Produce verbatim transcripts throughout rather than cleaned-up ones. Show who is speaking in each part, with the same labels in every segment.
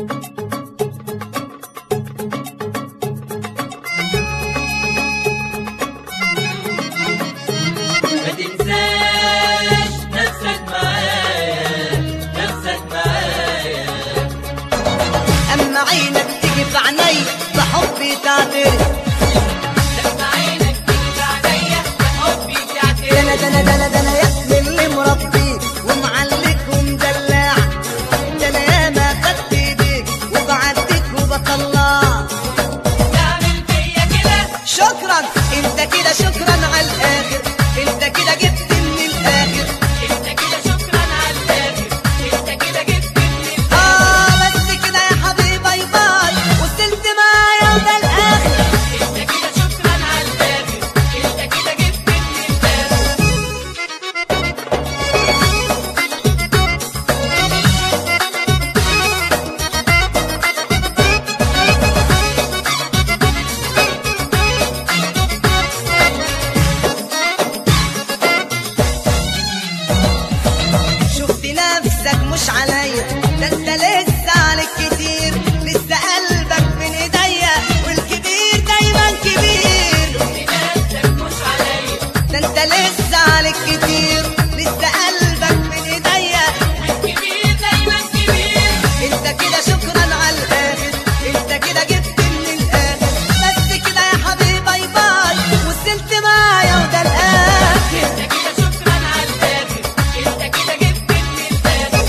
Speaker 1: عينك تيجي في عينيا بحبي تعترف،
Speaker 2: لما عينك تيجي في عينيا بحبي تعترف.
Speaker 1: ده انا ده انا ده انا ده انا يا ابني اللي مربيك ومعلك ومدلعك، ده انا ياما خدت ايديك وبعديك وبطلعك.
Speaker 2: تعمل فيا كده
Speaker 1: شكرا انت كده، شكرا على الاخر، انت كده جبت من الاخر،
Speaker 2: انت كده شكرا على الاخر، انت كده جبت من الاخر.
Speaker 1: اه بس كده يا حبيبي باي باي وصلت معايا وده الاخر.
Speaker 2: انت كده شكرا على الاخر، انت كده جبت من الاخر.
Speaker 1: شفت نفسك مش عليا، ده انت لسه عليك كتير، لسه قلبك من ايديا والكبير دايما كبير.
Speaker 2: نفسك مش عليا،
Speaker 1: ده انت لسه عليك كتير، لسه قلبك من ايديا
Speaker 2: الكبير دايما كبير.
Speaker 1: انت كده شكرا على الاخر، انت كده جبت من الاخر، بس كده يا حبيبي باي باي وصلت معايا وده الاخر.
Speaker 2: انت كده شكرا على الاخر، انت كده جبت من الاخر.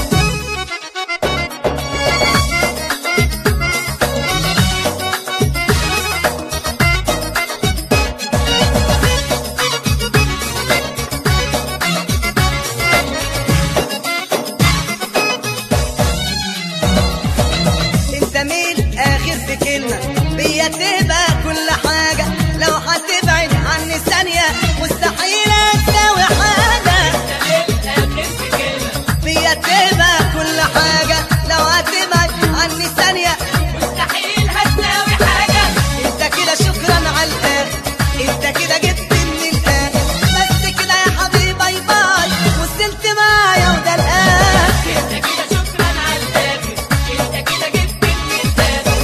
Speaker 1: انت مين اخر في كلمة بيا تبقى كل حاجة، لو هتبعد عني ثانية مستحيل تساوي حاجة.
Speaker 2: الاخر في كلمه
Speaker 1: بيا تبقى كل حاجة، لو هتبعد عني ثانية
Speaker 2: مستحيل هتساوي حاجه.
Speaker 1: انت كده شكرا على الاخر، انت كده جبت من الاخر، بس كده يا حبيبي باي باي وصلت معايا وده الاخر.
Speaker 2: انت كده شكرا على الاخر، انت كده جبت من الاخر.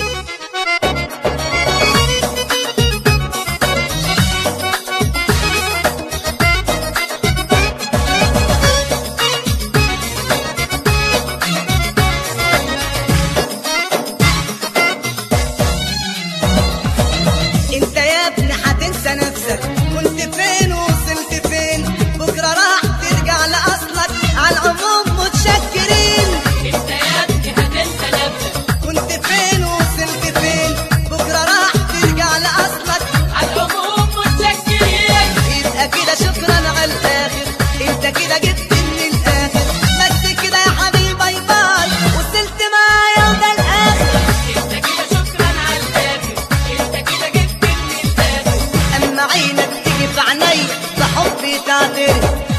Speaker 1: انت يا ابني هتنسى نفسك، كنت فين ووصلت فين، بكره راح ترجع لاصلك، على العموم متشكرين.
Speaker 2: انت يا ابني هتنسى نفسك،
Speaker 1: كنت فين ووصلت فين، بكره راح ترجع لاصلك،
Speaker 2: على العموم متشكرين.
Speaker 1: يبقى كده شكرا على الاخر، انت كده جبت من الاخر، بس كده يا حبيبي باي باي وصلت معايا وده الاخر.
Speaker 2: انت كده شكرا على الاخر، انت كده جبت من الاخر.
Speaker 1: اما عينك تيجي في عينيا بحبي تعترف،